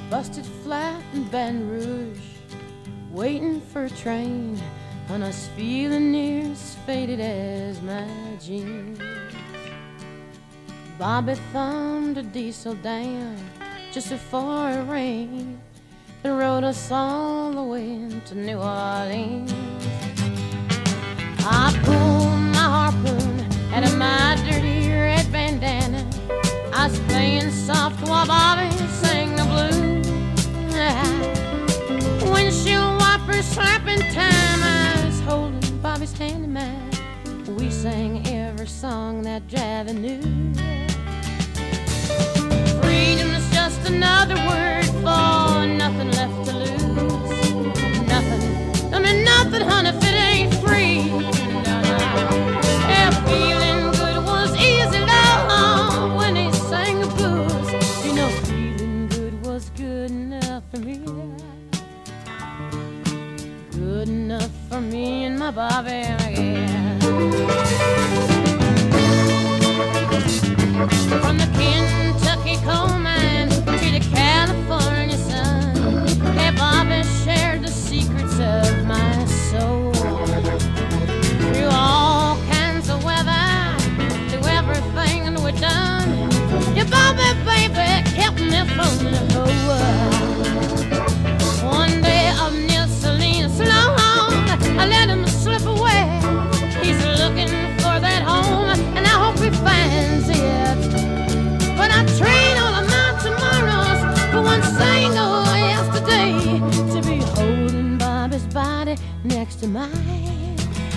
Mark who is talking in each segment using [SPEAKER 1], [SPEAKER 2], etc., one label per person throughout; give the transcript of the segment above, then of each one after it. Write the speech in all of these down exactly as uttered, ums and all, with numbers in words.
[SPEAKER 1] busted flat in Baton Rouge, waiting for a train, and us feeling near as faded as my jeans. Bobby thumbed a diesel down just before it rained and rode us all the way to New Orleans. I pulled my harpoon out of my dirty red bandana. I was playing soft while Bobby sang the blues. Windshield wipers slapping time, I was holding Bobby's hand in mine. We sang every song that Javi knew. Freedom is just another word for nothing left to lose. Nothing, I mean nothing, honey, if it ain't free. No, no. Yeah, feeling good was easy, love, when he sang the blues. You know, feeling good was good enough for me. Good enough for me and my Bobby, yeah. From the Kentucky coal mine to the California sun, hey, Bobby shared the secrets of my soul. Through all kinds of weather, through everything that we've done, yeah, Bobby, baby, kept me from the whole world. One day up near Selena Sloan, I let him slip away. He's looking for that home, and I hope he finds it. But I trade all of my tomorrows for one single yesterday, to be holding Bobby's body next to mine.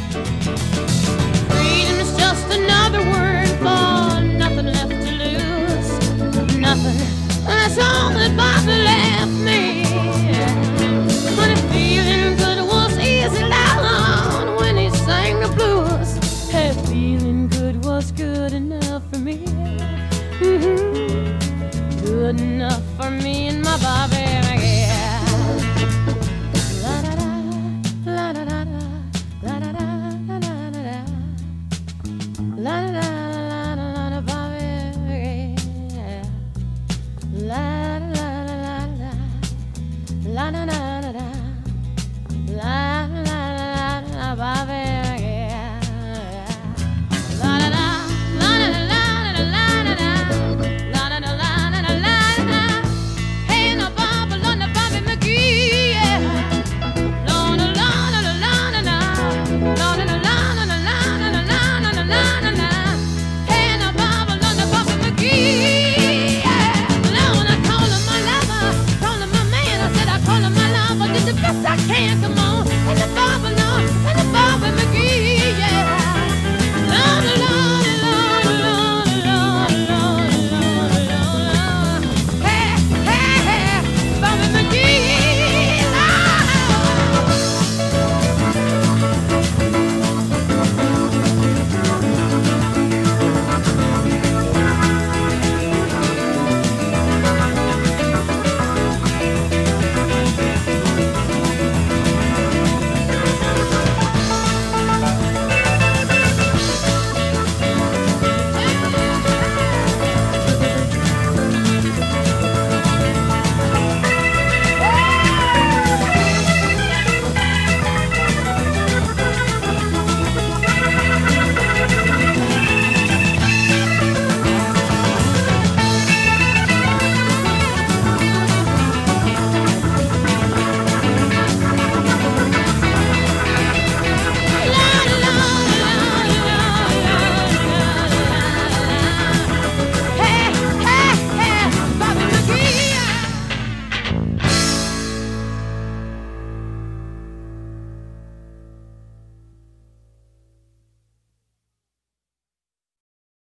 [SPEAKER 1] Freedom is just another word for nothing left to lose. Nothing, that's all that Bobby left me. But if feeling good was easy down when he sang the blues, hey, feeling good was good enough for me. Mm-hmm. Good enough for me and my Bobby, yeah. La da da, la da da da, la da da da da da, la da da.